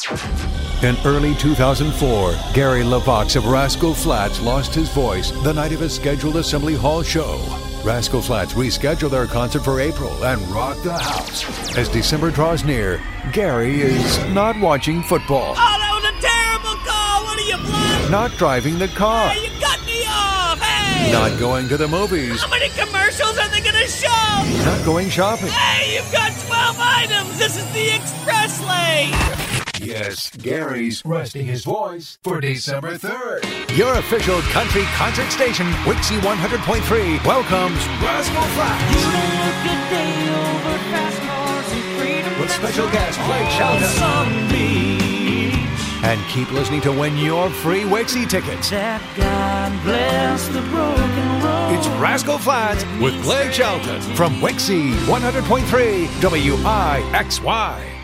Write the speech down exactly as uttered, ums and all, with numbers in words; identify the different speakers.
Speaker 1: In early two thousand four, Gary LaVox of Rascal Flatts lost his voice the night of a scheduled Assembly Hall show. Rascal Flatts rescheduled their concert for April and rocked the house. As December draws near, Gary is not watching football.
Speaker 2: Oh, that was a terrible call! What are you, blood?
Speaker 1: Not driving the car.
Speaker 2: Hey, you cut me off! Hey!
Speaker 1: Not going to the movies.
Speaker 2: How many commercials are they gonna show?
Speaker 1: Not going shopping.
Speaker 2: Hey, you've got twelve items! This is the express lane!
Speaker 1: Yes, Gary's resting his voice for December third. Your official country concert station, Wixie one hundred point three, welcomes Rascal Flatts.
Speaker 2: You don't look a day over fast cars and freedom.
Speaker 1: With special guest Blake Shelton. And keep listening to win your free Wixie tickets.
Speaker 2: That God bless the broken road.
Speaker 1: It's Rascal Flatts with Blake Shelton from Wixie one hundred point three W I X Y.